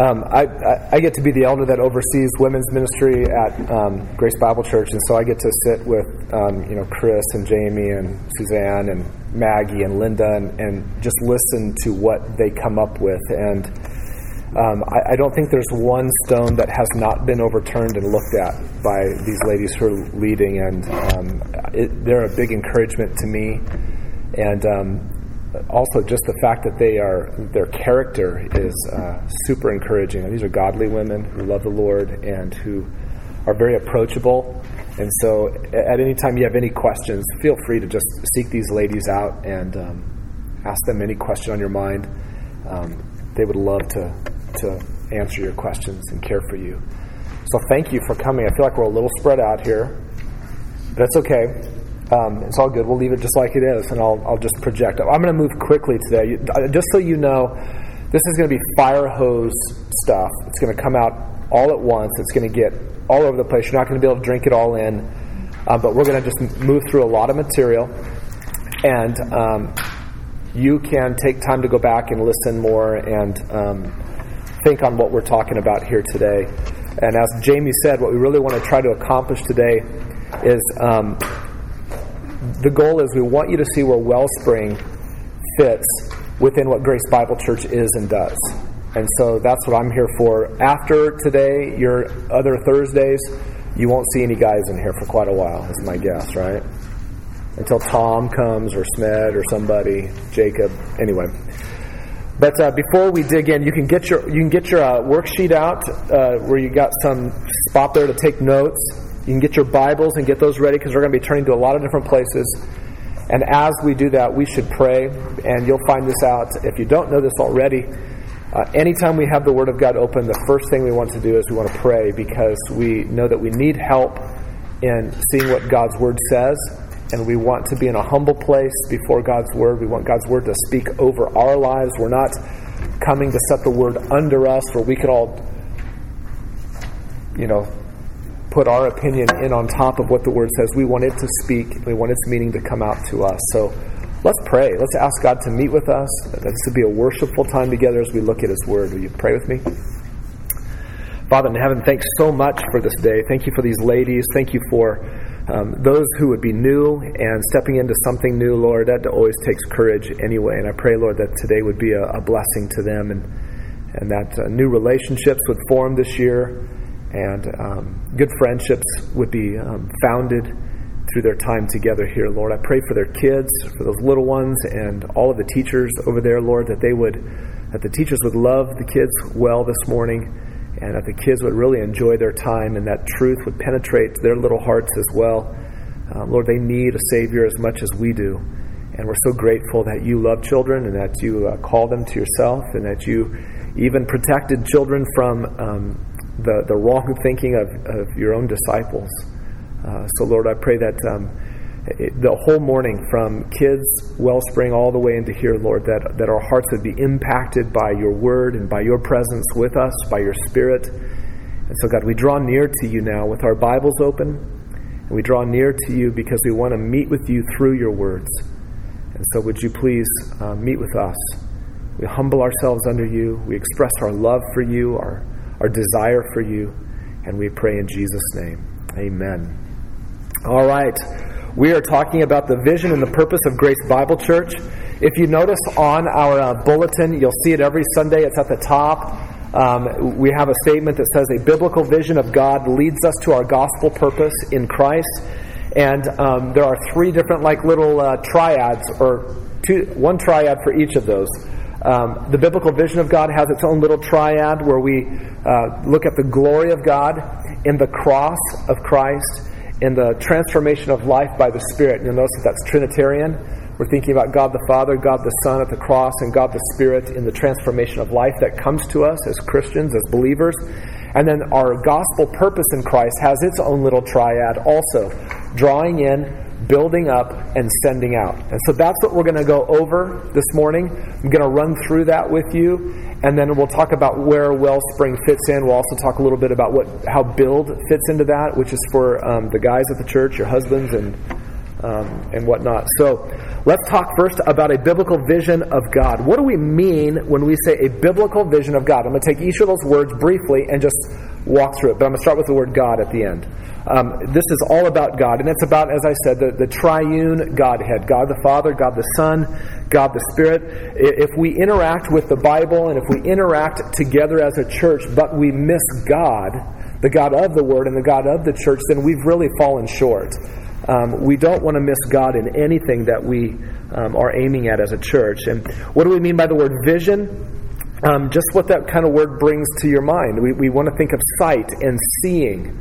I get to be the elder that oversees women's ministry at Grace Bible Church, and so I get to sit with Chris and Jamie and Suzanne and Maggie and Linda and just listen to what they come up with. And I don't think there's one stone that has not been overturned and looked at by these ladies who are leading, and they're a big encouragement to me. And also just the fact that their character is super encouraging. These are godly women who love the Lord and who are very approachable. And so at any time you have any questions, feel free to just seek these ladies out and ask them any question on your mind. They would love to answer your questions and care for you. So thank you for coming. I feel like we're a little spread out here, but it's okay. It's all good. We'll leave it just like it is, and I'll just project. I'm going to move quickly today. Just so you know, this is going to be fire hose stuff. It's going to come out all at once. It's going to get all over the place. You're not going to be able to drink it all in, but we're going to just move through a lot of material, and you can take time to go back and listen more and think on what we're talking about here today. And as Jamie said, what we really want to try to accomplish today is the goal is we want you to see where Wellspring fits within what Grace Bible Church is and does. And so that's what I'm here for. After today, your other Thursdays, you won't see any guys in here for quite a while, is my guess, right? Until Tom comes or Smed or somebody, Jacob, anyway. But before we dig in, you can get your worksheet out where you got some spot there to take notes. You can get your Bibles and get those ready because we're going to be turning to a lot of different places. And as we do that, we should pray. And you'll find this out if you don't know this already. Anytime we have the Word of God open, the first thing we want to do is we want to pray because we know that we need help in seeing what God's Word says. And we want to be in a humble place before God's Word. We want God's Word to speak over our lives. We're not coming to set the Word under us where we could all, put our opinion in on top of what the Word says. We want it to speak. We want its meaning to come out to us. So let's pray. Let's ask God to meet with us. This would be a worshipful time together as we look at His Word. Will you pray with me? Father in heaven, thanks so much for this day. Thank you for these ladies. Thank you for those who would be new and stepping into something new, Lord. That always takes courage anyway. And I pray, Lord, that today would be a blessing to them and that new relationships would form this year. And good friendships would be founded through their time together here, Lord. I pray for their kids, for those little ones, and all of the teachers over there, Lord, that the teachers would love the kids well this morning, and that the kids would really enjoy their time, and that truth would penetrate their little hearts as well. Lord, they need a Savior as much as we do, and we're so grateful that you love children and that you call them to yourself, and that you even protected children from the wrong thinking of your own disciples. So, Lord, I pray that the whole morning from kids, Wellspring, all the way into here, Lord, that our hearts would be impacted by your word and by your presence with us, by your Spirit. And so, God, we draw near to you now with our Bibles open, and we draw near to you because we want to meet with you through your words. And so would you please meet with us? We humble ourselves under you. We express our love for you, our desire for you, and we pray in Jesus' name. Amen. All right. We are talking about the vision and the purpose of Grace Bible Church. If you notice on our bulletin, you'll see it every Sunday. It's at the top. We have a statement that says, a biblical vision of God leads us to our gospel purpose in Christ. And there are three different little triads, or one triad for each of those. The biblical vision of God has its own little triad where we look at the glory of God in the cross of Christ, in the transformation of life by the Spirit. You'll notice that's Trinitarian. We're thinking about God the Father, God the Son at the cross, and God the Spirit in the transformation of life that comes to us as Christians, as believers. And then our gospel purpose in Christ has its own little triad also, drawing in, building up, and sending out. And so that's what we're going to go over this morning. I'm going to run through that with you, and then we'll talk about where Wellspring fits in. We'll also talk a little bit about how Build fits into that, which is for the guys at the church, your husbands and and whatnot. So let's talk first about a biblical vision of God. What do we mean when we say a biblical vision of God? I'm going to take each of those words briefly and just walk through it, but I'm going to start with the word God at the end. This is all about God, and it's about, as I said, the triune Godhead, God the Father, God the Son, God the Spirit. If we interact with the Bible and if we interact together as a church, but we miss God, the God of the Word and the God of the church, then we've really fallen short. We don't want to miss God in anything that we are aiming at as a church. And what do we mean by the word vision? Just what that kind of word brings to your mind. We want to think of sight and seeing.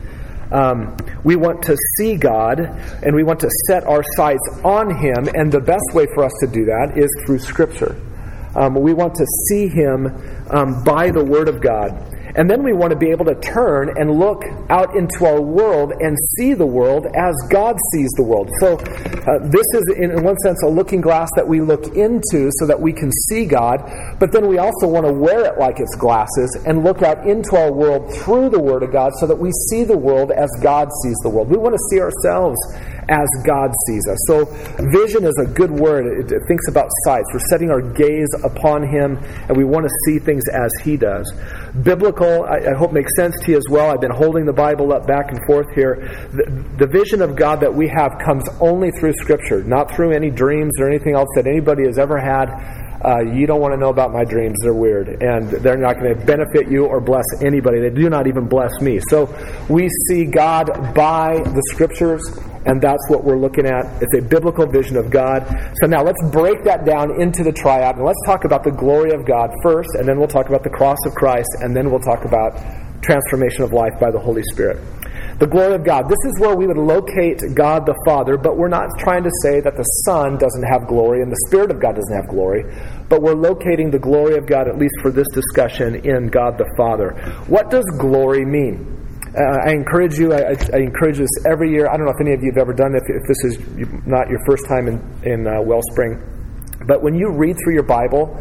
We want to see God, and we want to set our sights on Him, and the best way for us to do that is through Scripture. We want to see Him by the Word of God. And then we want to be able to turn and look out into our world and see the world as God sees the world. So this is, in one sense, a looking glass that we look into so that we can see God. But then we also want to wear it like it's glasses and look out into our world through the Word of God so that we see the world as God sees the world. We want to see ourselves as God sees us. So vision is a good word. It thinks about sights. We're setting our gaze upon Him, and we want to see things as He does. Biblical, I hope, makes sense to you as well. I've been holding the Bible up back and forth here. The vision of God that we have comes only through Scripture, not through any dreams or anything else that anybody has ever had. You don't want to know about my dreams. They're weird, and they're not going to benefit you or bless anybody. They do not even bless me. So we see God by the Scriptures, and that's what we're looking at. It's a biblical vision of God. So now let's break that down into the triad, and let's talk about the glory of God first, and then we'll talk about the cross of Christ, and then we'll talk about transformation of life by the Holy Spirit. The glory of God. This is where we would locate God the Father, but we're not trying to say that the Son doesn't have glory and the Spirit of God doesn't have glory, but we're locating the glory of God, at least for this discussion, in God the Father. What does glory mean? I encourage you, I encourage this every year. I don't know if any of you have ever done it, if this is not your first time in Wellspring. But when you read through your Bible,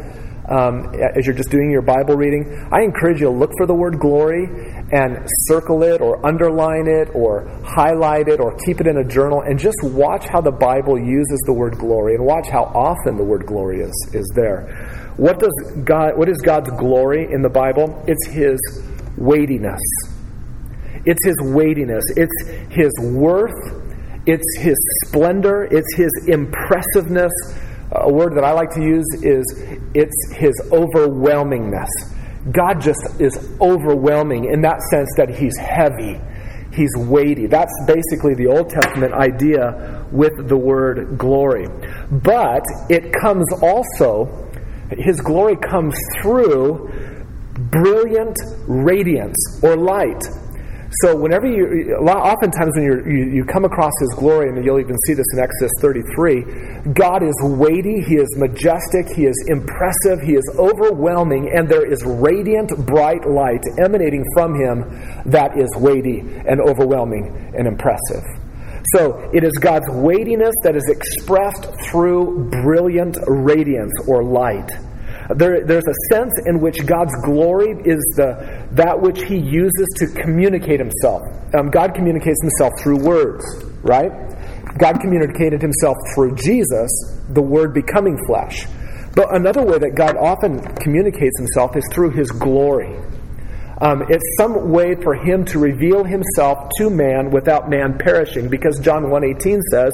as you're just doing your Bible reading, I encourage you to look for the word glory and circle it or underline it or highlight it or keep it in a journal and just watch how the Bible uses the word glory and watch how often the word glory is there. What is God's glory in the Bible? It's His weightiness. It's His weightiness. It's His worth. It's His splendor. It's His impressiveness. A word that I like to use is it's His overwhelmingness. God just is overwhelming in that sense that He's heavy. He's weighty. That's basically the Old Testament idea with the word glory. But it comes also, His glory comes through brilliant radiance or light. So whenever oftentimes when you come across His glory, and you'll even see this in Exodus 33, God is weighty, He is majestic, He is impressive, He is overwhelming, and there is radiant, bright light emanating from Him that is weighty and overwhelming and impressive. So it is God's weightiness that is expressed through brilliant radiance or light. There's a sense in which God's glory is that which He uses to communicate Himself. God communicates Himself through words, right? God communicated Himself through Jesus, the Word becoming flesh. But another way that God often communicates Himself is through His glory. It's some way for Him to reveal Himself to man without man perishing, because John 1:18 says,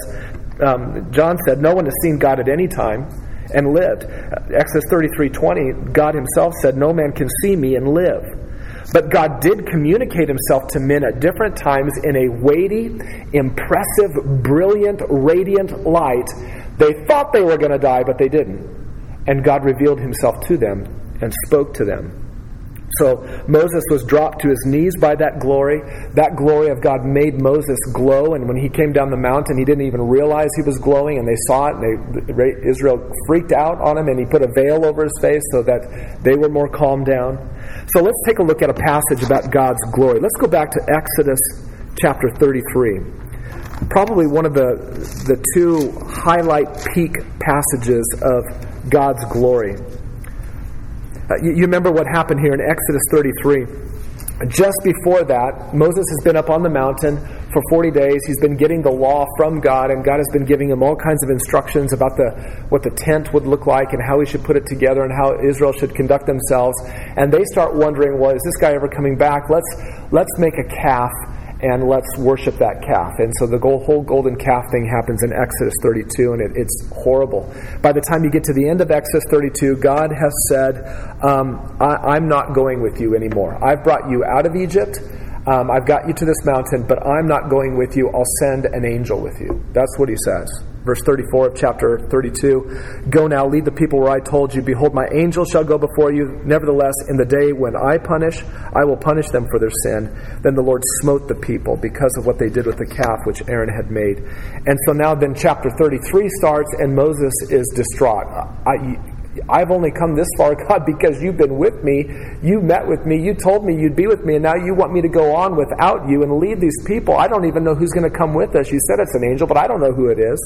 John said, "No one has seen God at any time and lived." Exodus 33:20, God Himself said, "No man can see me and live." But God did communicate Himself to men at different times in a weighty, impressive, brilliant, radiant light. They thought they were going to die, but they didn't. And God revealed Himself to them and spoke to them. So Moses was dropped to his knees by that glory. That glory of God made Moses glow, and when he came down the mountain, he didn't even realize he was glowing, and they saw it, and Israel freaked out on him, and he put a veil over his face so that they were more calmed down. So let's take a look at a passage about God's glory. Let's go back to Exodus chapter 33. Probably one of the two highlight peak passages of God's glory. You remember what happened here in Exodus 33. Just before that, Moses has been up on the mountain for 40 days. He's been getting the law from God, and God has been giving him all kinds of instructions about what the tent would look like and how he should put it together and how Israel should conduct themselves. And they start wondering, well, is this guy ever coming back? Let's make a calf and let's worship that calf. And so the whole golden calf thing happens in Exodus 32, and it's horrible. By the time you get to the end of Exodus 32, God has said, I'm not going with you anymore. I've brought you out of Egypt. I've got you to this mountain, but I'm not going with you. I'll send an angel with you. That's what he says. Verse 34 of chapter 32, Go now, lead the people where I told you. Behold, my angel shall go before you. Nevertheless, in the day when I punish, I will punish them for their sin. Then the Lord smote the people because of what they did with the calf which Aaron had made. And so now then chapter 33 starts, and Moses is distraught. I've only come this far, God, because you've been with me. You met with me. You told me you'd be with me, and now you want me to go on without you and lead these people. I don't even know who's going to come with us. You said it's an angel, but I don't know who it is.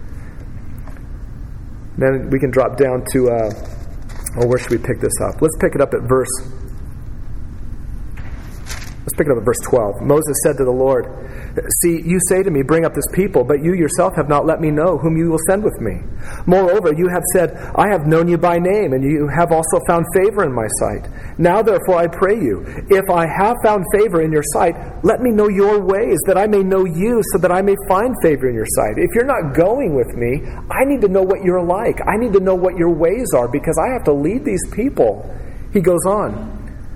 Then we can drop down to, where should we pick this up? Let's pick it up at verse 12. Moses said to the Lord, See, you say to me, bring up this people, but you yourself have not let me know whom you will send with me. Moreover, you have said, I have known you by name, and you have also found favor in my sight. Now therefore I pray you, if I have found favor in your sight, let me know your ways, that I may know you, so that I may find favor in your sight. If you're not going with me, I need to know what you're like. I need to know what your ways are, because I have to lead these people. He goes on.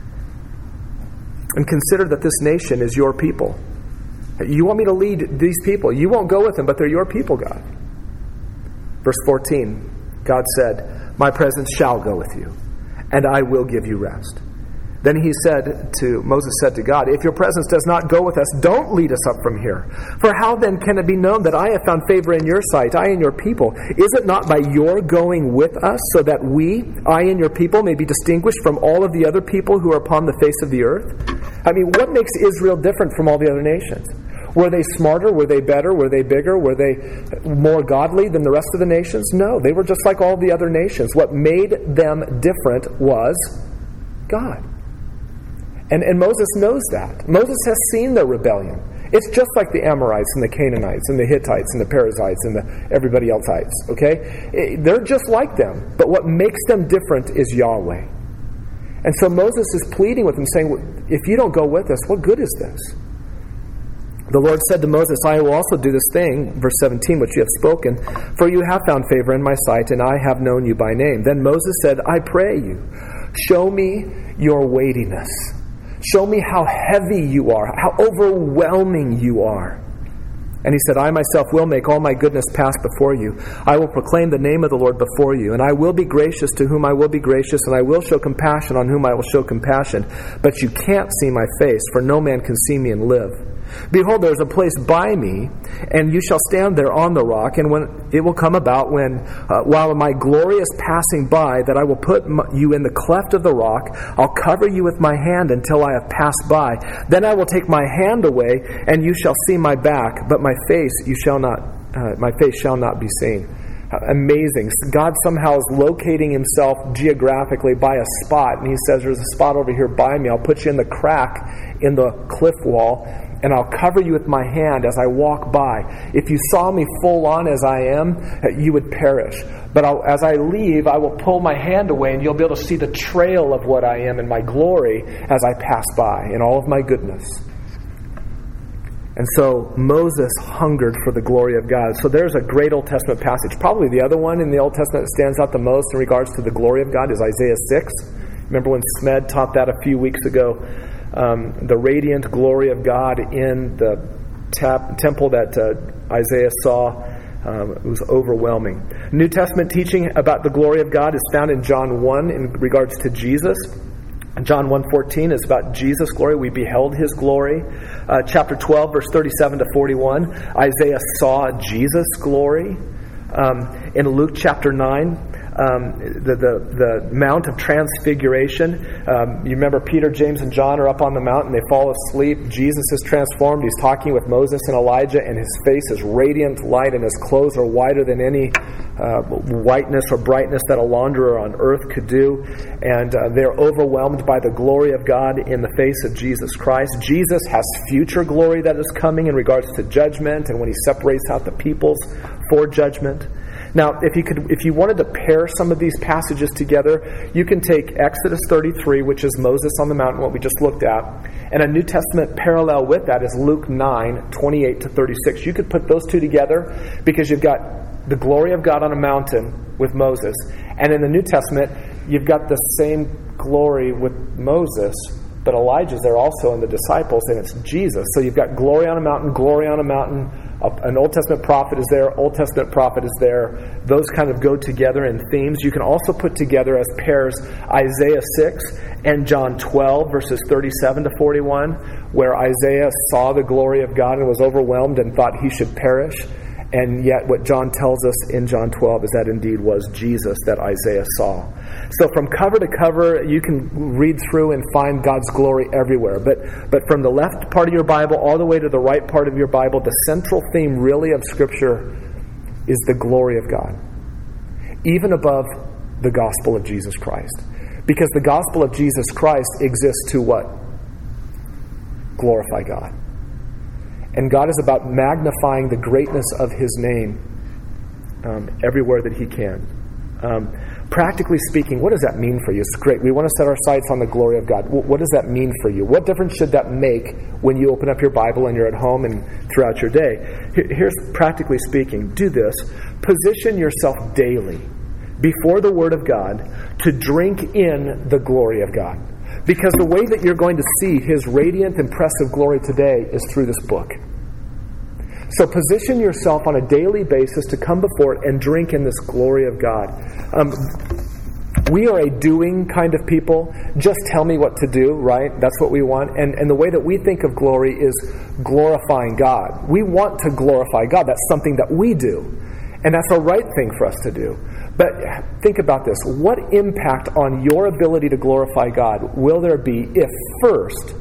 And consider that this nation is your people. You want me to lead these people. You won't go with them, but they're your people, God. Verse 14, God said, My presence shall go with you, and I will give you rest. Then Moses said to God, If your presence does not go with us, don't lead us up from here. For how then can it be known that I have found favor in your sight, I and your people? Is it not by your going with us, so that I and your people may be distinguished from all of the other people who are upon the face of the earth? I mean, what makes Israel different from all the other nations? Were they smarter? Were they better? Were they bigger? Were they more godly than the rest of the nations? No, they were just like all the other nations. What made them different was God. And Moses knows that. Moses has seen their rebellion. It's just like the Amorites and the Canaanites and the Hittites and the Perizzites and everybody elseite. Okay? They're just like them. But what makes them different is Yahweh. And so Moses is pleading with them, saying, if you don't go with us, what good is this? The Lord said to Moses, I will also do this thing, verse 17, which you have spoken, for you have found favor in my sight, and I have known you by name. Then Moses said, I pray you, show me your weightiness. Show me how heavy you are, how overwhelming you are. And he said, I myself will make all my goodness pass before you. I will proclaim the name of the Lord before you, and I will be gracious to whom I will be gracious, and I will show compassion on whom I will show compassion. But you can't see my face, for no man can see me and live. Behold, there is a place by me, and you shall stand there on the rock, and when it will come about, while my glory is passing by, that I will put you in the cleft of the rock, I'll cover you with my hand until I have passed by. Then I will take my hand away, and you shall see my back, but my face shall not be seen. Amazing. God somehow is locating himself geographically by a spot, and he says, there's a spot over here by me. I'll put you in the crack in the cliff wall, and I'll cover you with my hand as I walk by. If you saw me full on as I am, you would perish. But as I leave, I will pull my hand away, and you'll be able to see the trail of what I am in my glory as I pass by in all of my goodness. And so Moses hungered for the glory of God. So there's a great Old Testament passage. Probably the other one in the Old Testament that stands out the most in regards to the glory of God is Isaiah 6. Remember when Smed taught that a few weeks ago? The radiant glory of God in the temple that Isaiah saw. It was overwhelming. New Testament teaching about the glory of God is found in John 1 in regards to Jesus. John 1:14 is about Jesus' glory. We beheld his glory. Chapter 12, verse 37 to 41, Isaiah saw Jesus' glory. In Luke chapter 9, the Mount of Transfiguration. You remember Peter, James, and John are up on the mountain. They fall asleep. Jesus is transformed. He's talking with Moses and Elijah, and his face is radiant light, and his clothes are whiter than any whiteness or brightness that a launderer on earth could do. And they're overwhelmed by the glory of God in the face of Jesus Christ. Jesus has future glory that is coming in regards to judgment and when he separates out the peoples for judgment. Now, if you wanted to pair some of these passages together, you can take Exodus 33, which is Moses on the mountain, what we just looked at, and a New Testament parallel with that is Luke 9, 28 to 36. You could put those two together because you've got the glory of God on a mountain with Moses, and in the New Testament, you've got the same glory with Moses, but Elijah's there also and the disciples, and it's Jesus. So you've got glory on a mountain, an Old Testament prophet is there, Old Testament prophet is there. Those kind of go together in themes. You can also put together as pairs Isaiah 6 and John 12, verses 37 to 41, where Isaiah saw the glory of God and was overwhelmed and thought he should perish. And yet what John tells us in John 12 is that indeed was Jesus that Isaiah saw. So from cover to cover, you can read through and find God's glory everywhere. But from the left part of your Bible all the way to the right part of your Bible, the central theme really of Scripture is the glory of God, even above the gospel of Jesus Christ. Because the gospel of Jesus Christ exists to what? Glorify God. And God is about magnifying the greatness of His name everywhere that He can. Practically speaking, what does that mean for you? It's great. We want to set our sights on the glory of God. What does that mean for you? What difference should that make when you open up your Bible and you're at home and throughout your day? Here's practically speaking. Do this. Position yourself daily before the Word of God to drink in the glory of God. Because the way that you're going to see His radiant, impressive glory today is through this book. So position yourself on a daily basis to come before it and drink in this glory of God. We are a doing kind of people. Just tell me what to do, right? That's what we want. And the way that we think of glory is glorifying God. We want to glorify God. That's something that we do. And that's a right thing for us to do. But think about this. What impact on your ability to glorify God will there be if first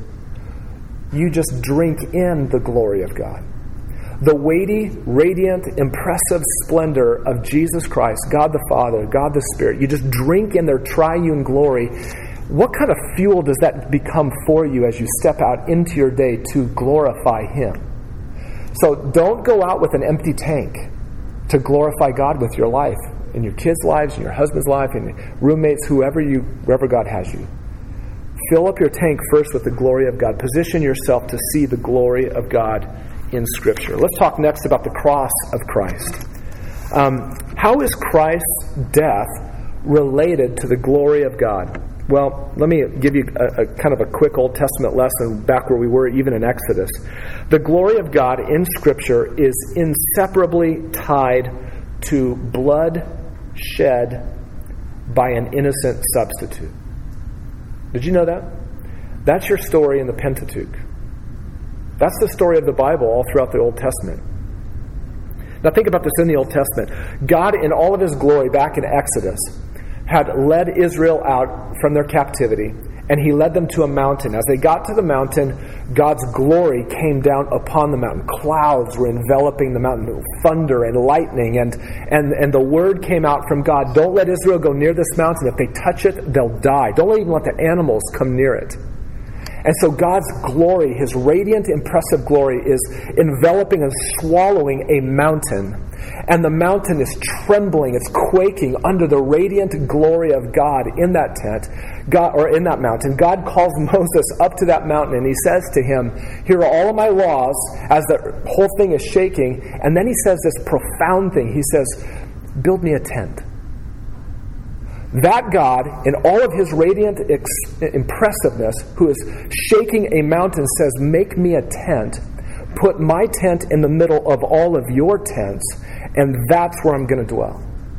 you just drink in the glory of God? The weighty, radiant, impressive splendor of Jesus Christ, God the Father, God the Spirit. You just drink in their triune glory. What kind of fuel does that become for you as you step out into your day to glorify Him? So don't go out with an empty tank to glorify God with your life, in your kids' lives, in your husband's life, in your roommates, wherever God has you. Fill up your tank first with the glory of God. Position yourself to see the glory of God in Scripture. Let's talk next about the cross of Christ. How is Christ's death related to the glory of God? Well, let me give you a kind of a quick Old Testament lesson back where we were even in Exodus. The glory of God in Scripture is inseparably tied to blood shed by an innocent substitute. Did you know that? That's your story in the Pentateuch. That's the story of the Bible all throughout the Old Testament. Now think about this in the Old Testament. God in all of His glory back in Exodus had led Israel out from their captivity, and He led them to a mountain. As they got to the mountain, God's glory came down upon the mountain. Clouds were enveloping the mountain, thunder and lightning, and the word came out from God, don't let Israel go near this mountain. If they touch it, they'll die. Don't even let the animals come near it. And so God's glory, His radiant, impressive glory, is enveloping and swallowing a mountain. And the mountain is trembling, it's quaking under the radiant glory of God in that tent, in that mountain. God calls Moses up to that mountain and He says to him, here are all of my laws, as the whole thing is shaking. And then He says this profound thing. He says, build me a tent. That God, in all of His radiant impressiveness, who is shaking a mountain, says, make me a tent. Put my tent in the middle of all of your tents, and that's where I'm going to dwell.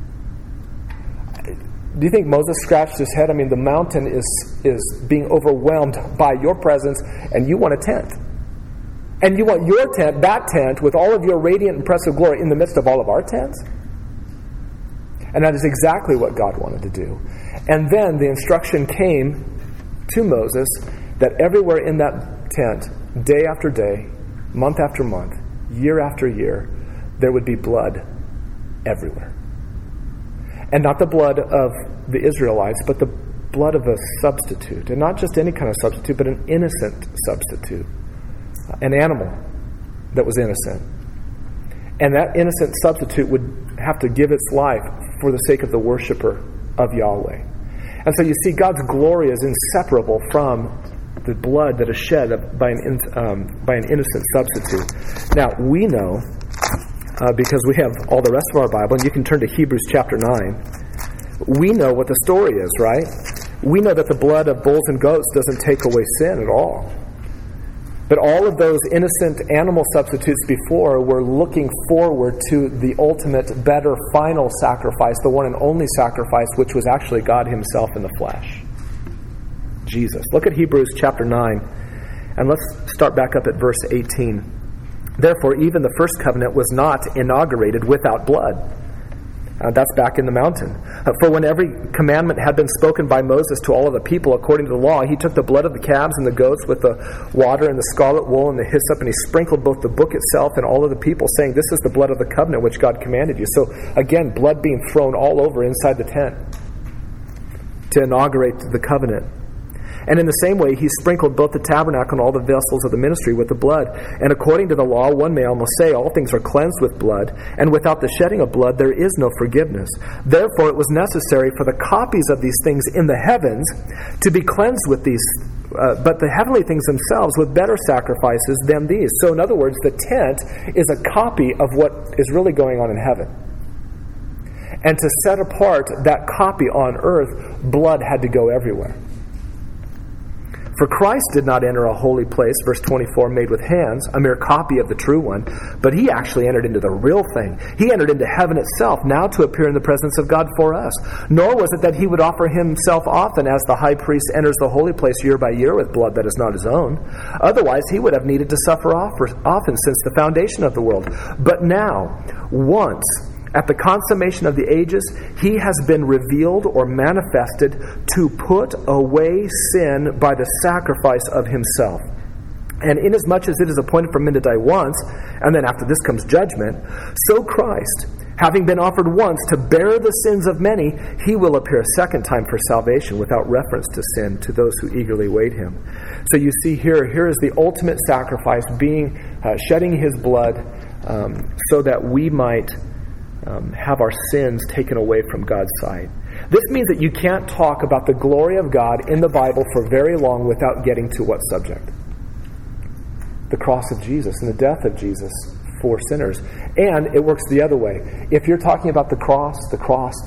Do you think Moses scratched his head? I mean, the mountain is being overwhelmed by your presence, and you want a tent. And you want your tent, that tent, with all of your radiant, impressive glory in the midst of all of our tents? And that is exactly what God wanted to do. And then the instruction came to Moses that everywhere in that tent, day after day, month after month, year after year, there would be blood everywhere. And not the blood of the Israelites, but the blood of a substitute. And not just any kind of substitute, but an innocent substitute. An animal that was innocent. And that innocent substitute would have to give its life for the sake of the worshiper of Yahweh. And so you see, God's glory is inseparable from the blood that is shed by an innocent substitute. Now, we know, because we have all the rest of our Bible, and you can turn to Hebrews chapter 9, we know what the story is, right? We know that the blood of bulls and goats doesn't take away sin at all. But all of those innocent animal substitutes before were looking forward to the ultimate, better, final sacrifice, the one and only sacrifice, which was actually God himself in the flesh. Jesus. Look at Hebrews chapter 9, and let's start back up at verse 18. Therefore, even the first covenant was not inaugurated without blood. That's back in the mountain. For when every commandment had been spoken by Moses to all of the people according to the law, he took the blood of the calves and the goats with the water and the scarlet wool and the hyssop, and he sprinkled both the book itself and all of the people, saying, "This is the blood of the covenant which God commanded you." So again, blood being thrown all over inside the tent to inaugurate the covenant. And in the same way, he sprinkled both the tabernacle and all the vessels of the ministry with the blood. And according to the law, one may almost say, all things are cleansed with blood, and without the shedding of blood there is no forgiveness. Therefore it was necessary for the copies of these things in the heavens to be cleansed with these, but the heavenly things themselves with better sacrifices than these. So in other words, the tent is a copy of what is really going on in heaven. And to set apart that copy on earth, blood had to go everywhere. For Christ did not enter a holy place, verse 24, made with hands, a mere copy of the true one, but he actually entered into the real thing. He entered into heaven itself, now to appear in the presence of God for us. Nor was it that he would offer himself often, as the high priest enters the holy place year by year with blood that is not his own. Otherwise he would have needed to suffer often since the foundation of the world. But now, once, at the consummation of the ages, he has been revealed or manifested to put away sin by the sacrifice of himself. And inasmuch as it is appointed for men to die once, and then after this comes judgment, so Christ, having been offered once to bear the sins of many, he will appear a second time for salvation without reference to sin to those who eagerly wait him. So you see here is the ultimate sacrifice being shedding his blood so that we might have our sins taken away from God's sight. This means that you can't talk about the glory of God in the Bible for very long without getting to what subject? The cross of Jesus and the death of Jesus for sinners. And it works the other way. If you're talking about the cross, the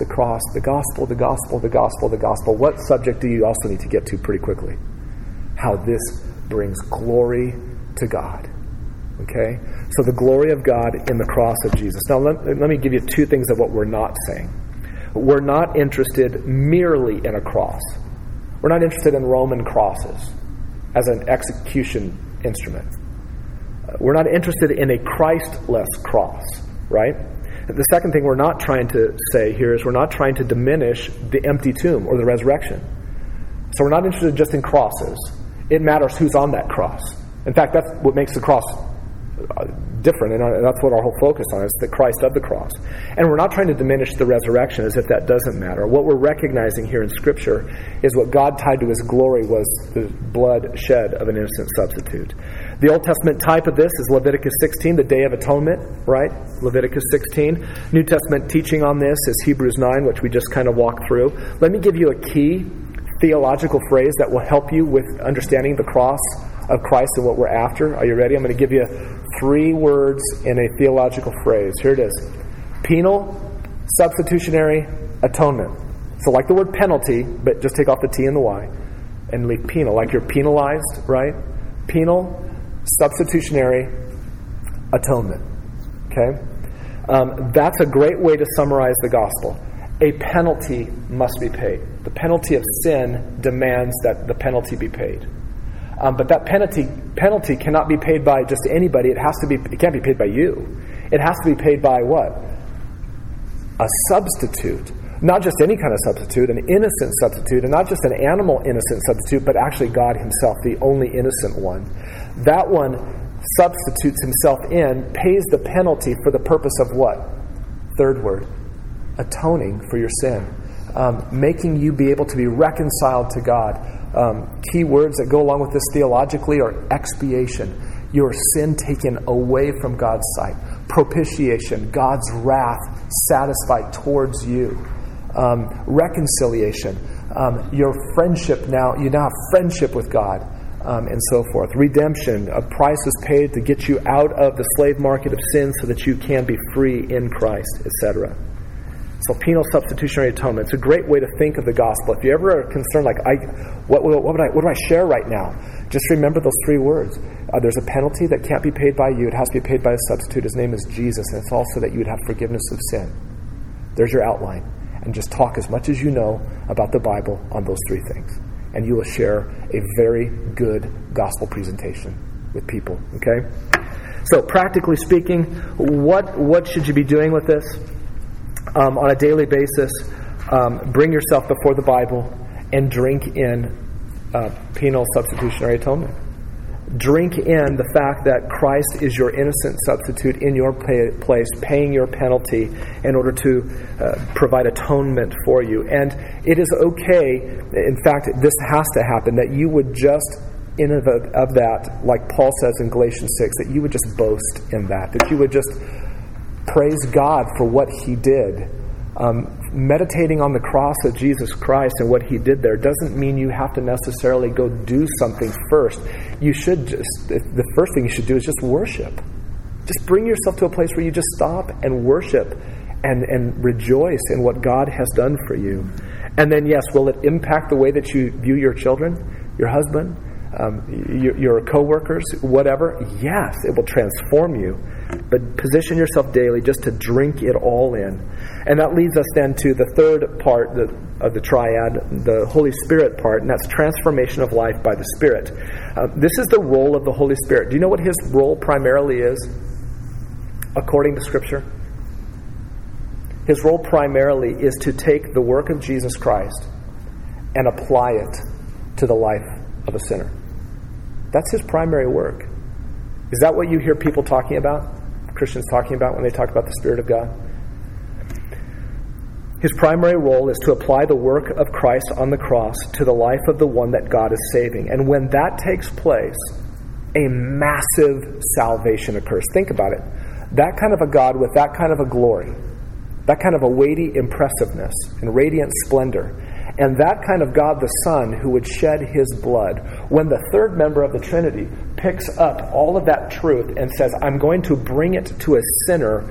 gospel, what subject do you also need to get to pretty quickly? How this brings glory to God. Okay? So the glory of God in the cross of Jesus. Now let me give you two things of what we're not saying. We're not interested merely in a cross. We're not interested in Roman crosses as an execution instrument. We're not interested in a Christless cross, right? The second thing we're not trying to say here is we're not trying to diminish the empty tomb or the resurrection. So we're not interested just in crosses. It matters who's on that cross. In fact, that's what makes the cross different, and that's what our whole focus on is the Christ of the cross. And we're not trying to diminish the resurrection as if that doesn't matter. What we're recognizing here in Scripture is what God tied to his glory was the blood shed of an innocent substitute. The Old Testament type of this is Leviticus 16, the Day of Atonement, right? Leviticus 16. New Testament teaching on this is Hebrews 9, which we just kind of walked through. Let me give you a key theological phrase that will help you with understanding the cross of Christ and what we're after. Are you ready? I'm going to give you 3 words in a theological phrase. Here it is. Penal, substitutionary, atonement. So like the word penalty, but just take off the T and the Y and leave penal. Like you're penalized, right? Penal, substitutionary, atonement. Okay? That's a great way to summarize the gospel. A penalty must be paid. The penalty of sin demands that the penalty be paid. But that penalty cannot be paid by just anybody. It can't be paid by you. It has to be paid by what? A substitute. Not just any kind of substitute, an innocent substitute, and not just an animal innocent substitute, but actually God himself, the only innocent one. That one substitutes himself in, pays the penalty for the purpose of what? Third word, atoning for your sin. Making you be able to be reconciled to God. Key words that go along with this theologically are expiation, your sin taken away from God's sight. Propitiation, God's wrath satisfied towards you. Reconciliation, your friendship you now have friendship with God, and so forth. Redemption, a price is paid to get you out of the slave market of sin so that you can be free in Christ, etc. So penal substitutionary atonement. It's a great way to think of the gospel. If you ever are concerned, like, what do I share right now? Just remember those three words. There's a penalty that can't be paid by you. It has to be paid by a substitute. His name is Jesus, and it's also that you would have forgiveness of sin. There's your outline. And just talk as much as you know about the Bible on those three things. And you will share a very good gospel presentation with people. Okay? So practically speaking, what should you be doing with this? On a daily basis, bring yourself before the Bible and drink in penal substitutionary atonement. Drink in the fact that Christ is your innocent substitute in your place, paying your penalty in order to provide atonement for you. And it is okay, in fact, this has to happen, that you would just, in of that, like Paul says in Galatians 6, that you would just boast in that you would just praise God for what he did. Meditating on the cross of Jesus Christ and what he did there doesn't mean you have to necessarily go do something first. You should the first thing you should do is just worship. Just bring yourself to a place where you just stop and worship and rejoice in what God has done for you. And then, yes, will it impact the way that you view your children, your husband, your co-workers, whatever? Yes, it will transform you. But position yourself daily just to drink it all in. And that leads us then to the third part of the triad, the Holy Spirit part, and that's transformation of life by the Spirit. This is the role of the Holy Spirit. Do you know what his role primarily is, according to Scripture? His role primarily is to take the work of Jesus Christ and apply it to the life of a sinner. That's his primary work. Is that what you hear people talking about? Christians talking about when they talk about the Spirit of God? His primary role is to apply the work of Christ on the cross to the life of the one that God is saving. And when that takes place, a massive salvation occurs. Think about it. That kind of a God with that kind of a glory, that kind of a weighty impressiveness and radiant splendor, and that kind of God the Son who would shed his blood, when the third member of the Trinity picks up all of that truth and says, I'm going to bring it to a sinner,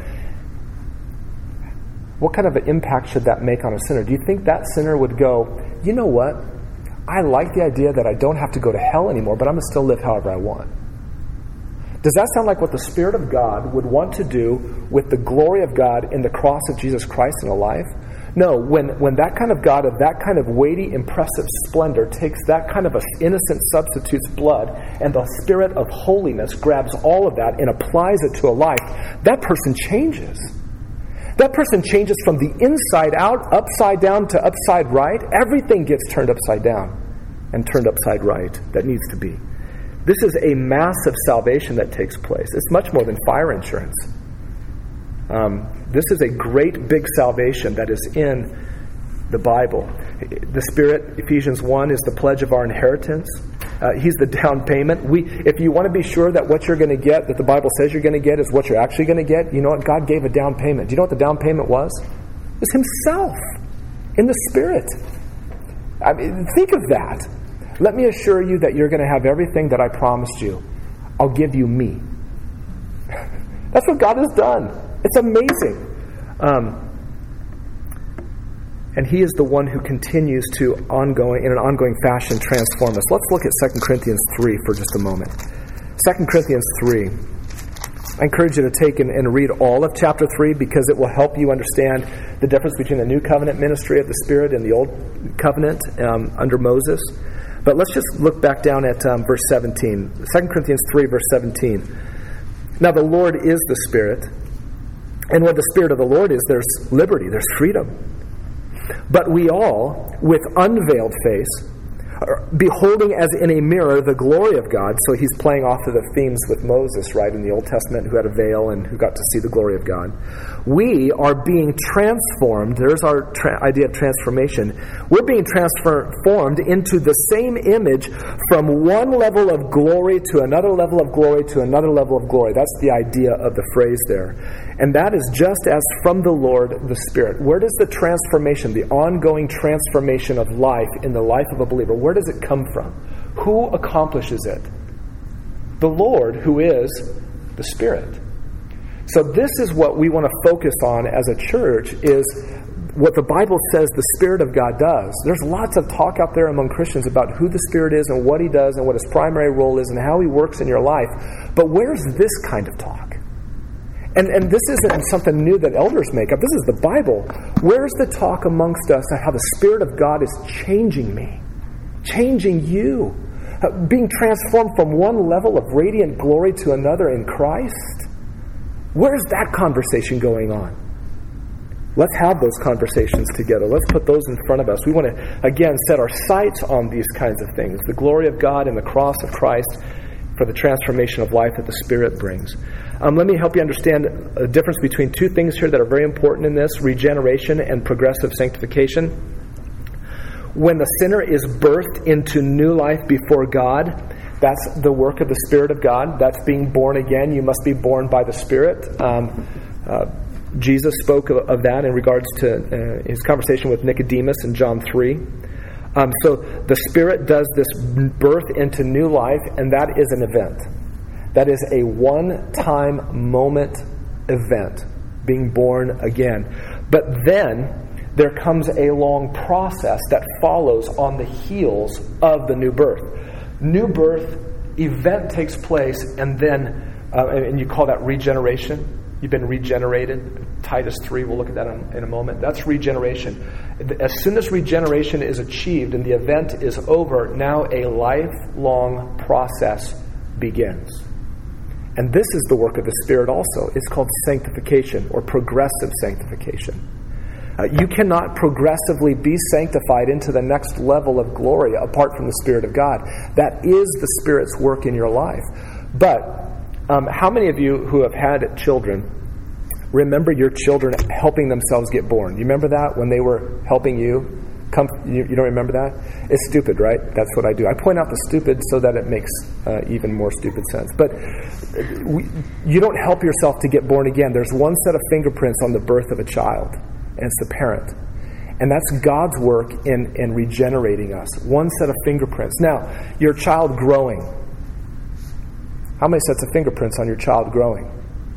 what kind of an impact should that make on a sinner? Do you think that sinner would go, you know what? I like the idea that I don't have to go to hell anymore, but I'm going to still live however I want. Does that sound like what the Spirit of God would want to do with the glory of God in the cross of Jesus Christ in a life? No, when that kind of God of that kind of weighty, impressive splendor takes that kind of an innocent substitute's blood, and the Spirit of holiness grabs all of that and applies it to a life, that person changes. That person changes from the inside out, upside down to upside right. Everything gets turned upside down and turned upside right that needs to be. This is a massive salvation that takes place. It's much more than fire insurance. This is a great big salvation that is in the Bible. The Spirit, Ephesians 1, is the pledge of our inheritance. He's the down payment. If you want to be sure that what you're going to get, that the Bible says you're going to get, is what you're actually going to get, you know what? God gave a down payment. Do you know what the down payment was? It was himself in the Spirit. I mean, think of that. Let me assure you that you're going to have everything that I promised you. I'll give you me. That's what God has done. It's amazing. And he is the one who continues to in an ongoing fashion, transform us. Let's look at 2 Corinthians 3 for just a moment. 2 Corinthians 3. I encourage you to take and read all of chapter 3, because it will help you understand the difference between the New Covenant ministry of the Spirit and the Old Covenant under Moses. But let's just look back down at verse 17. 2 Corinthians 3, verse 17. Now the Lord is the Spirit, and where the Spirit of the Lord is, there's liberty, there's freedom. But we all, with unveiled face, beholding as in a mirror the glory of God. So he's playing off of the themes with Moses, right, in the Old Testament, who had a veil and who got to see the glory of God. We are being transformed. There's our idea of transformation. We're being transformed into the same image from one level of glory to another level of glory to another level of glory. That's the idea of the phrase there. And that is just as from the Lord, the Spirit. Where does the transformation, the ongoing transformation of life in the life of a believer, where does it come from? Who accomplishes it? The Lord, who is the Spirit. So this is what we want to focus on as a church, is what the Bible says the Spirit of God does. There's lots of talk out there among Christians about who the Spirit is and what He does and what His primary role is and how He works in your life. But where's this kind of talk? And this isn't something new that elders make up. This is the Bible. Where's the talk amongst us of how the Spirit of God is changing me, changing you, being transformed from one level of radiant glory to another in Christ? Where's that conversation going on? Let's have those conversations together. Let's put those in front of us. We want to, again, set our sights on these kinds of things. The glory of God and the cross of Christ for the transformation of life that the Spirit brings. Let me help you understand the difference between two things here that are very important in this: regeneration and progressive sanctification. When the sinner is birthed into new life before God, that's the work of the Spirit of God. That's being born again. You must be born by the Spirit. Jesus spoke of that in regards to his conversation with Nicodemus in John 3. So the Spirit does this birth into new life, and that is an event. That is a one-time moment event, being born again. But then there comes a long process that follows on the heels of the new birth. New birth event takes place, and then, and you call that regeneration. You've been regenerated. Titus 3, we'll look at that in a moment. That's regeneration. As soon as regeneration is achieved and the event is over, now a lifelong process begins. And this is the work of the Spirit also. It's called sanctification or progressive sanctification. You cannot progressively be sanctified into the next level of glory apart from the Spirit of God. That is the Spirit's work in your life. But how many of you who have had children remember your children helping themselves get born? You remember that when they were helping you? You don't remember that? It's stupid, right? That's what I do. I point out the stupid so that it makes even more stupid sense. But you don't help yourself to get born again. There's one set of fingerprints on the birth of a child, and it's the parent. And that's God's work in regenerating us. One set of fingerprints. Now, your child growing. How many sets of fingerprints on your child growing?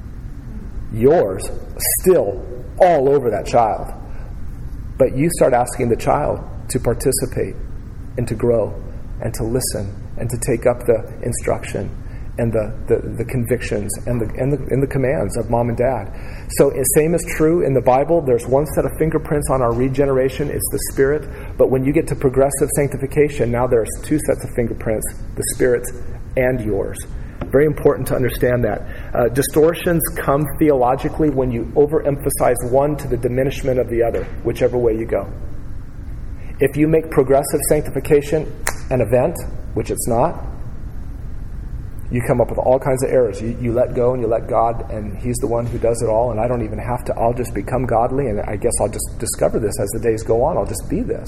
Yours, still all over that child. But you start asking the child to participate and to grow and to listen and to take up the instruction and the convictions and the commands of mom and dad. So the same is true in the Bible. There's one set of fingerprints on our regeneration. It's the Spirit. But when you get to progressive sanctification, now there's two sets of fingerprints, the Spirit's and yours. Very important to understand that. Distortions come theologically when you overemphasize one to the diminishment of the other, whichever way you go. If you make progressive sanctification an event, which it's not, you come up with all kinds of errors. You let go and you let God, and He's the one who does it all, and I don't even have to. I'll just become godly, and I guess I'll just discover this as the days go on. I'll just be this.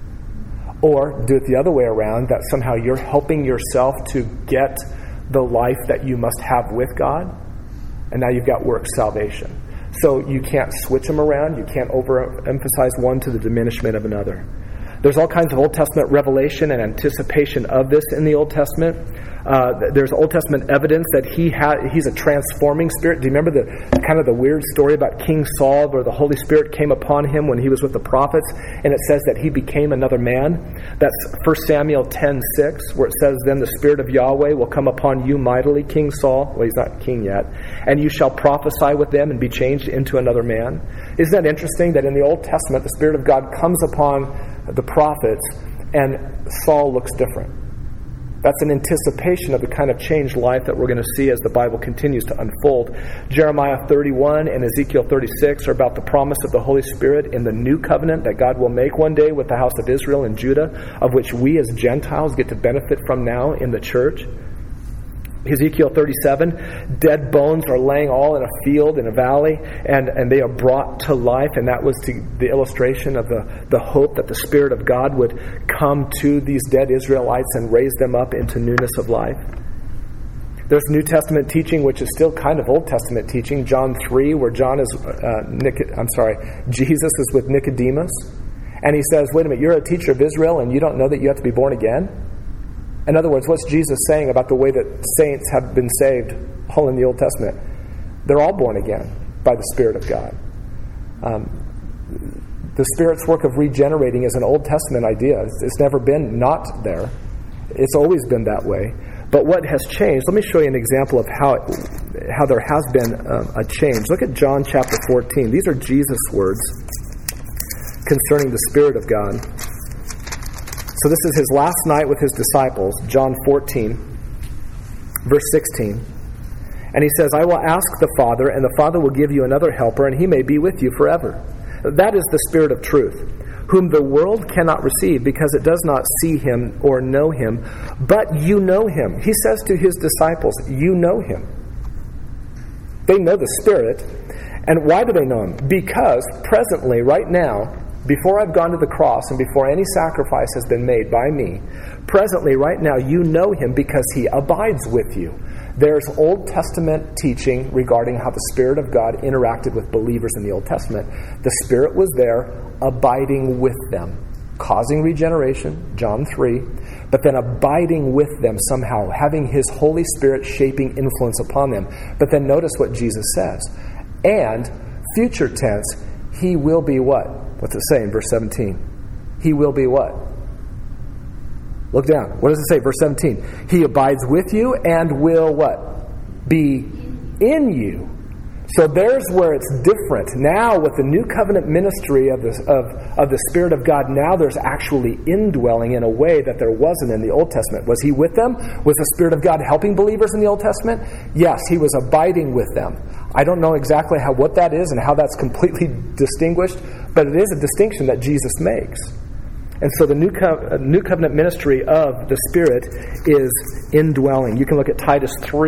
Or do it the other way around, that somehow you're helping yourself to get the life that you must have with God, and now you've got work salvation. So you can't switch them around. You can't overemphasize one to the diminishment of another. There's all kinds of Old Testament revelation and anticipation of this in the Old Testament. There's Old Testament evidence that he's a transforming Spirit. Do you remember the weird story about King Saul, where the Holy Spirit came upon him when he was with the prophets, and it says that he became another man? That's 1 Samuel 10:6, where it says, "Then the Spirit of Yahweh will come upon you mightily, King Saul." Well, he's not king yet. "And you shall prophesy with them and be changed into another man." Isn't that interesting that in the Old Testament, the Spirit of God comes upon the prophets, and Saul looks different. That's an anticipation of the kind of changed life that we're going to see as the Bible continues to unfold. Jeremiah 31 and Ezekiel 36 are about the promise of the Holy Spirit in the new covenant that God will make one day with the house of Israel and Judah, of which we as Gentiles get to benefit from now in the church. Ezekiel 37, dead bones are laying all in a field, in a valley, and they are brought to life. And that was the illustration of the hope that the Spirit of God would come to these dead Israelites and raise them up into newness of life. There's New Testament teaching, which is still kind of Old Testament teaching. John 3, where Jesus is with Nicodemus. And he says, wait a minute, you're a teacher of Israel and you don't know that you have to be born again? In other words, what's Jesus saying about the way that saints have been saved all in the Old Testament? They're all born again by the Spirit of God. The Spirit's work of regenerating is an Old Testament idea. It's never been not there. It's always been that way. But what has changed, let me show you an example of how there has been a change. Look at John chapter 14. These are Jesus' words concerning the Spirit of God. So this is his last night with his disciples, John 14, verse 16. And he says, I will ask the Father, and the Father will give you another helper, and he may be with you forever. That is the Spirit of truth, whom the world cannot receive, because it does not see him or know him, but you know him. He says to his disciples, you know him. They know the Spirit. And why do they know him? Because presently, right now, before I've gone to the cross and before any sacrifice has been made by me, presently, right now, you know him because he abides with you. There's Old Testament teaching regarding how the Spirit of God interacted with believers in the Old Testament. The Spirit was there, abiding with them, causing regeneration, John 3, but then abiding with them somehow, having his Holy Spirit shaping influence upon them. But then notice what Jesus says. And, future tense, he will be what? What's it say in verse 17? He will be what? Look down. What does it say? Verse 17. He abides with you and will what? Be in you. So there's where it's different. Now with the new covenant ministry of the Spirit of God, now there's actually indwelling in a way that there wasn't in the Old Testament. Was he with them? Was the Spirit of God helping believers in the Old Testament? Yes, he was abiding with them. I don't know exactly what that is and how that's completely distinguished, but it is a distinction that Jesus makes. And so the new covenant ministry of the Spirit is indwelling. You can look at Titus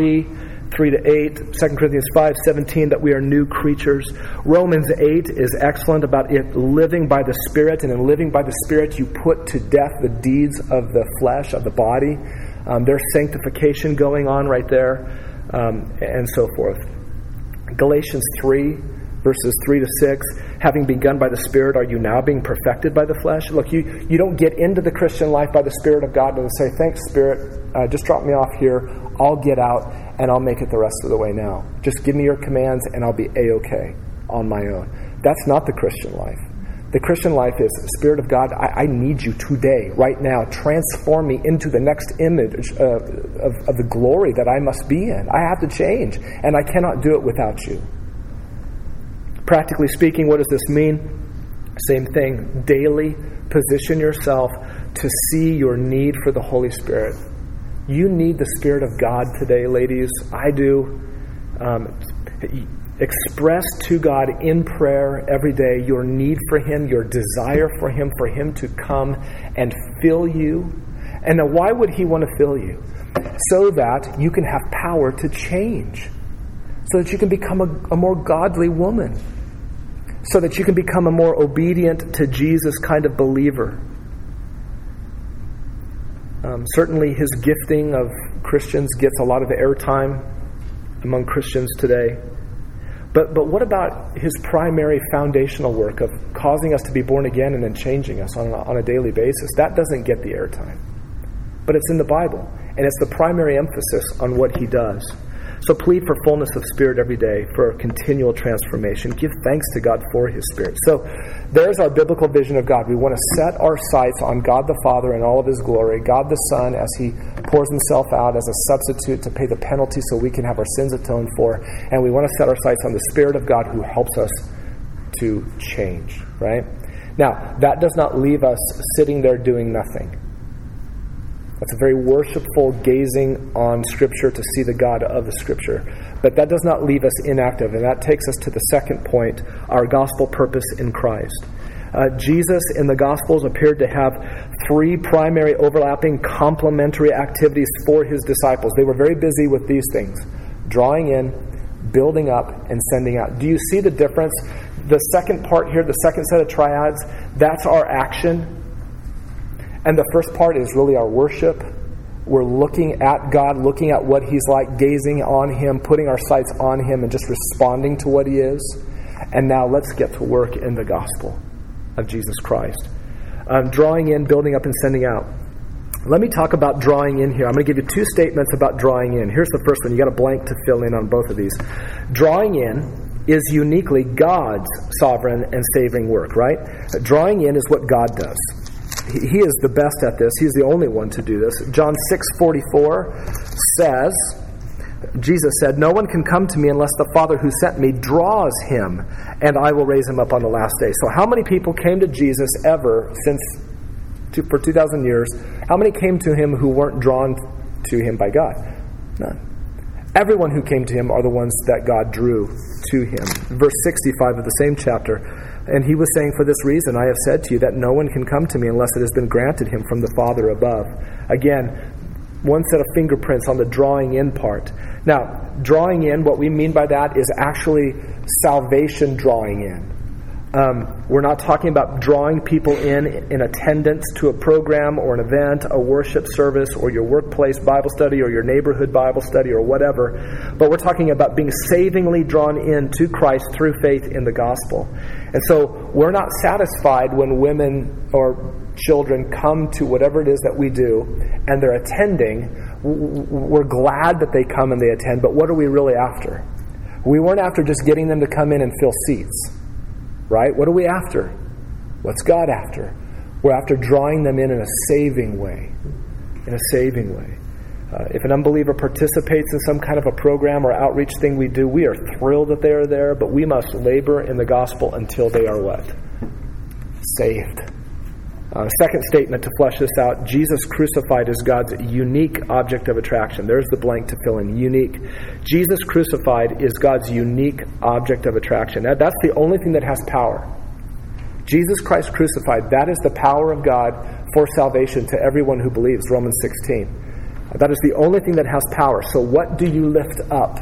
3:3-8, 2 Corinthians 5:17, that we are new creatures. Romans 8 is excellent about it living by the Spirit, and in living by the Spirit you put to death the deeds of the flesh, of the body. There's sanctification going on right there, and so forth. Galatians 3, verses 3-6, having begun by the Spirit, are you now being perfected by the flesh? Look, you don't get into the Christian life by the Spirit of God and say, thanks, Spirit, just drop me off here, I'll get out, and I'll make it the rest of the way now. Just give me your commands, and I'll be A-okay on my own. That's not the Christian life. The Christian life is, Spirit of God, I need you today, right now. Transform me into the next image of the glory that I must be in. I have to change, and I cannot do it without you. Practically speaking, what does this mean? Same thing. Daily position yourself to see your need for the Holy Spirit. You need the Spirit of God today, ladies. I do. Express to God in prayer every day your need for him, your desire for him to come and fill you. And now why would he want to fill you? So that you can have power to change. So that you can become a more godly woman. So that you can become a more obedient to Jesus kind of believer. Certainly his gifting of Christians gets a lot of airtime among Christians today. But what about his primary foundational work of causing us to be born again and then changing us on a daily basis? That doesn't get the airtime. But it's in the Bible, and it's the primary emphasis on what he does. So plead for fullness of Spirit every day, for continual transformation. Give thanks to God for his Spirit. So there's our biblical vision of God. We want to set our sights on God the Father and all of his glory, God the Son as he pours himself out as a substitute to pay the penalty so we can have our sins atoned for. And we want to set our sights on the Spirit of God who helps us to change, right? Now, that does not leave us sitting there doing nothing. That's a very worshipful gazing on Scripture to see the God of the Scripture. But that does not leave us inactive, and that takes us to the second point, our gospel purpose in Christ. Jesus in the Gospels appeared to have three primary overlapping complementary activities for his disciples. They were very busy with these things: drawing in, building up, and sending out. Do you see the difference? The second part here, the second set of triads, that's our action. And the first part is really our worship. We're looking at God, looking at what He's like, gazing on Him, putting our sights on Him, and just responding to what He is. And now let's get to work in the gospel of Jesus Christ. Drawing in, building up, and sending out. Let me talk about drawing in here. I'm going to give you two statements about drawing in. Here's the first one. You got a blank to fill in on both of these. Drawing in is uniquely God's sovereign and saving work, right? Drawing in is what God does. He is the best at this. He's the only one to do this. John 6:44 says, Jesus said, "No one can come to me unless the Father who sent me draws him, and I will raise him up on the last day." So how many people came to Jesus ever for 2,000 years? How many came to him who weren't drawn to him by God? None. Everyone who came to him are the ones that God drew to him. Verse 65 of the same chapter. And he was saying, "For this reason I have said to you that no one can come to me unless it has been granted him from the Father above." Again, one set of fingerprints on the drawing in part. Now, drawing in, what we mean by that is actually salvation drawing in. We're not talking about drawing people in attendance to a program or an event, a worship service, or your workplace Bible study, or your neighborhood Bible study, or whatever. But we're talking about being savingly drawn in to Christ through faith in the gospel. And so we're not satisfied when women or children come to whatever it is that we do and they're attending. We're glad that they come and they attend, but what are we really after? We weren't after just getting them to come in and fill seats. Right? What are we after? What's God after? We're after drawing them in a saving way. In a saving way. If an unbeliever participates in some kind of a program or outreach thing we do, we are thrilled that they are there, but we must labor in the gospel until they are what? Saved. Second statement to flesh this out: Jesus crucified is God's unique object of attraction. There's the blank to fill in. Unique. Jesus crucified is God's unique object of attraction. That's the only thing that has power. Jesus Christ crucified, that is the power of God for salvation to everyone who believes. Romans 16. That is the only thing that has power. So what do you lift up?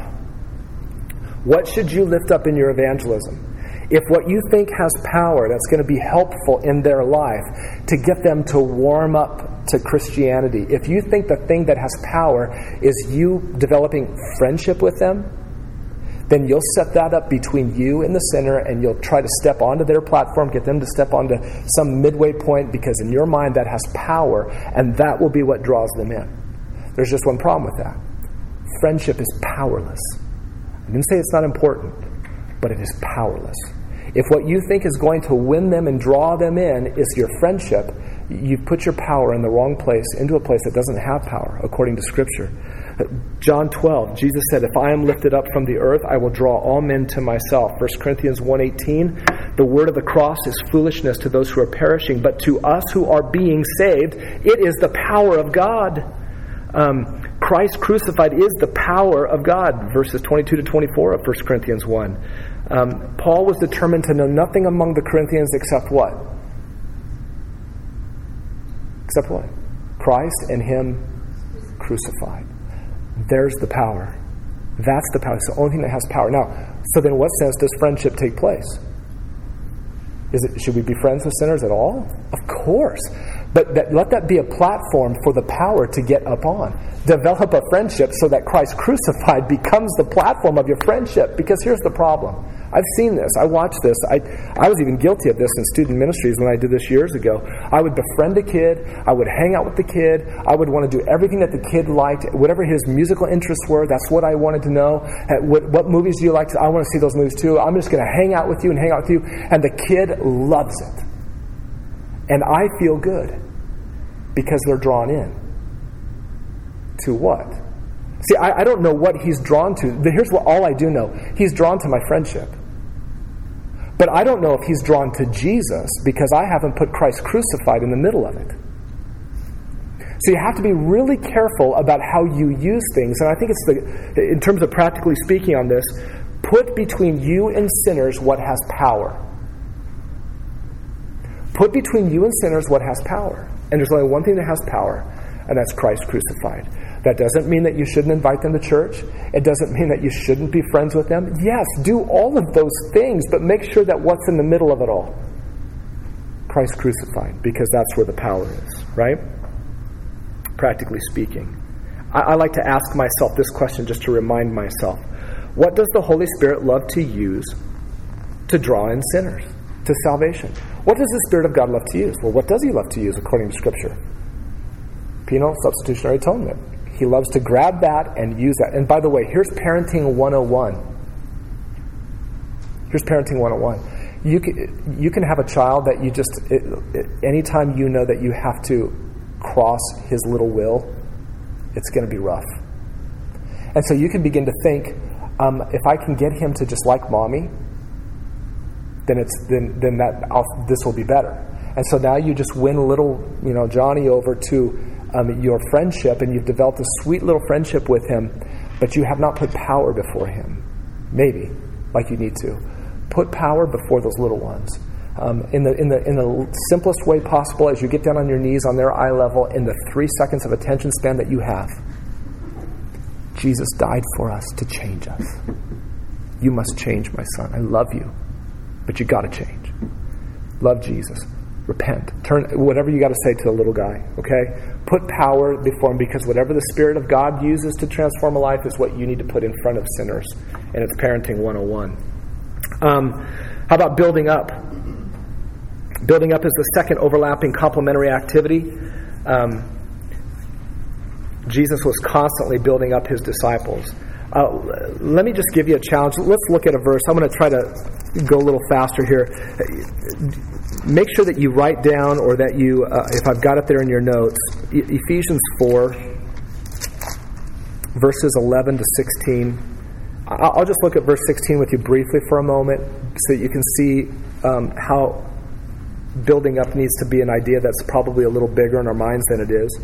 What should you lift up in your evangelism? If what you think has power that's going to be helpful in their life to get them to warm up to Christianity, if you think the thing that has power is you developing friendship with them, then you'll set that up between you and the sinner, and you'll try to step onto their platform, get them to step onto some midway point, because in your mind that has power, and that will be what draws them in. There's just one problem with that. Friendship is powerless. I didn't say it's not important, but it is powerless. If what you think is going to win them and draw them in is your friendship, you've put your power in the wrong place, into a place that doesn't have power, according to Scripture. John 12, Jesus said, "If I am lifted up from the earth, I will draw all men to myself." 1 Corinthians 1:18, "The word of the cross is foolishness to those who are perishing, but to us who are being saved, it is the power of God." Christ crucified is the power of God, verses 22 to 24 of 1 Corinthians 1. Paul was determined to know nothing among the Corinthians except what? Except what? Christ and Him crucified. There's the power. That's the power. It's the only thing that has power. Now, so then in what sense does friendship take place? Should we be friends with sinners at all? Of course. But let that be a platform for the power to get up on. Develop a friendship so that Christ crucified becomes the platform of your friendship. Because here's the problem. I've seen this. I watched this. I was even guilty of this in student ministries when I did this years ago. I would befriend a kid. I would hang out with the kid. I would want to do everything that the kid liked. Whatever his musical interests were, that's what I wanted to know. What movies do you like? I want to see those movies too. I'm just going to hang out with you and hang out with you. And the kid loves it. And I feel good because they're drawn in. To what? See, I don't know what he's drawn to. Here's what all I do know. He's drawn to my friendship. But I don't know if he's drawn to Jesus because I haven't put Christ crucified in the middle of it. So you have to be really careful about how you use things. And I think it's in terms of practically speaking on this, put between you and sinners what has power. Put between you and sinners what has power. And there's only one thing that has power, and that's Christ crucified. That doesn't mean that you shouldn't invite them to church. It doesn't mean that you shouldn't be friends with them. Yes, do all of those things, but make sure that what's in the middle of it all? Christ crucified, because that's where the power is, right? Practically speaking. I like to ask myself this question just to remind myself. What does the Holy Spirit love to use to draw in sinners to salvation? What does the Spirit of God love to use? Well, what does He love to use according to Scripture? Penal substitutionary atonement. He loves to grab that and use that. And by the way, here's Parenting 101. Here's Parenting 101. You can have a child that you just, anytime you know that you have to cross his little will, it's going to be rough. And so you can begin to think, if I can get him to just like mommy, then this will be better. And so now you just win little, Johnny over to your friendship, and you've developed a sweet little friendship with him, but you have not put power before him. Maybe, like you need to. Put power before those little ones. In the simplest way possible, as you get down on your knees on their eye level, in the 3 seconds of attention span that you have. Jesus died for us to change us. You must change, my son. I love you, but you got to change. Love Jesus. Repent. Turn whatever you got to say to the little guy, okay? Put power before him, because whatever the Spirit of God uses to transform a life is what you need to put in front of sinners. And it's Parenting 101. How about building up? Building up is the second overlapping complementary activity. Jesus was constantly building up his disciples. Let me just give you a challenge. Let's look at a verse. I'm going to try to go a little faster here. Make sure that you write down, or that you, if I've got it there in your notes, Ephesians 4, verses 11 to 16. I'll just look at verse 16 with you briefly for a moment, so that you can see how building up needs to be an idea that's probably a little bigger in our minds than it is.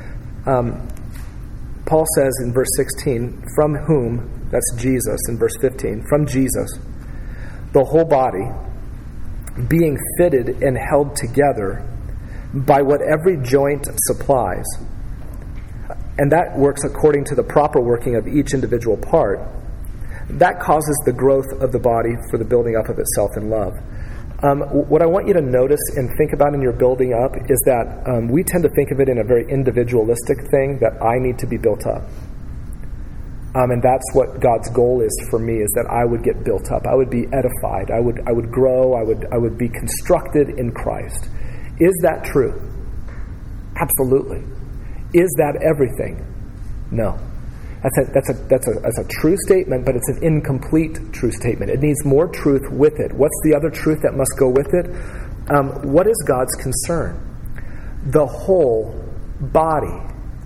Paul says in verse 16, from whom, that's Jesus in verse 15, from Jesus, the whole body, being fitted and held together by what every joint supplies, and that works according to the proper working of each individual part, that causes the growth of the body for the building up of itself in love. What I want you to notice and think about in your building up is that we tend to think of it in a very individualistic thing, that I need to be built up. And that's what God's goal is for me, is that I would get built up. I would be edified. I would grow. I would be constructed in Christ. Is that true? Absolutely. Is that everything? No. That's a true statement, but it's an incomplete true statement. It needs more truth with it. What's the other truth that must go with it? What is God's concern? The whole body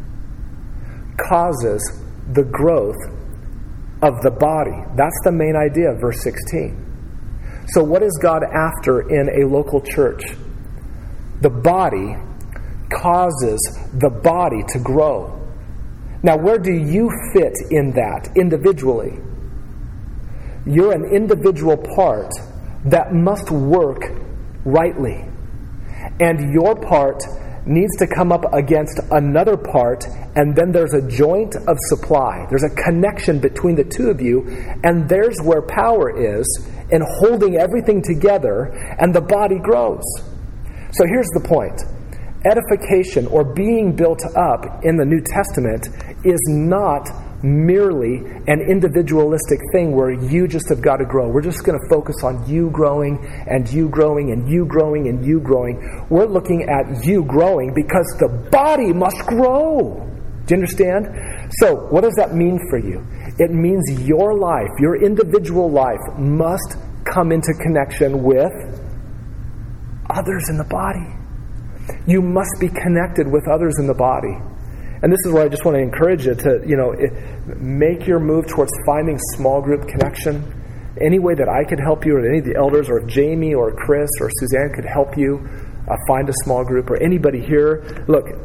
causes the growth of the body. That's the main idea of verse 16. So what is God after in a local church? The body causes the body to grow. Now, where do you fit in that individually? You're an individual part that must work rightly. And your part needs to come up against another part, and then there's a joint of supply. There's a connection between the two of you, and there's where power is in holding everything together, and the body grows. So here's the point. Edification, or being built up in the New Testament, is not merely an individualistic thing where you just have got to grow. We're just going to focus on you growing and you growing and you growing and you growing. We're looking at you growing because the body must grow. Do you understand? So what does that mean for you? It means your life, your individual life, must come into connection with others in the body. You must be connected with others in the body. And this is where I just want to encourage you to, make your move towards finding small group connection. Any way that I could help you, or any of the elders, or if Jamie or Chris or Suzanne could help you find a small group, or anybody here. Look,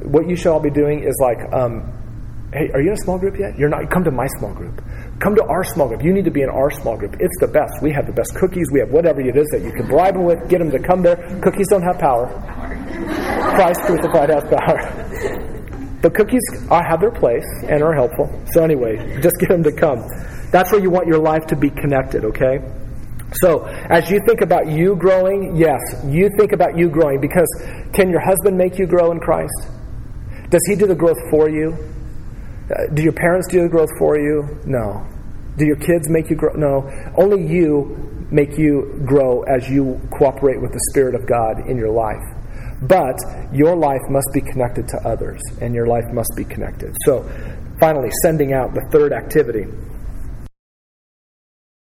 what you should all be doing is like, hey, are you in a small group yet? You're not. Come to my small group. Come to our small group. You need to be in our small group. It's the best. We have the best cookies. We have whatever it is that you can bribe them with. Get them to come there. Cookies don't have power. Christ crucified has power. But cookies have their place and are helpful. So anyway, just get them to come. That's where you want your life to be connected, okay? So, as you think about you growing, yes, you think about you growing, because can your husband make you grow in Christ? Does he do the growth for you? Do your parents do the growth for you? No. Do your kids make you grow? No. Only you make you grow as you cooperate with the Spirit of God in your life. But your life must be connected to others, and your life must be connected. So, finally, sending out, the third activity.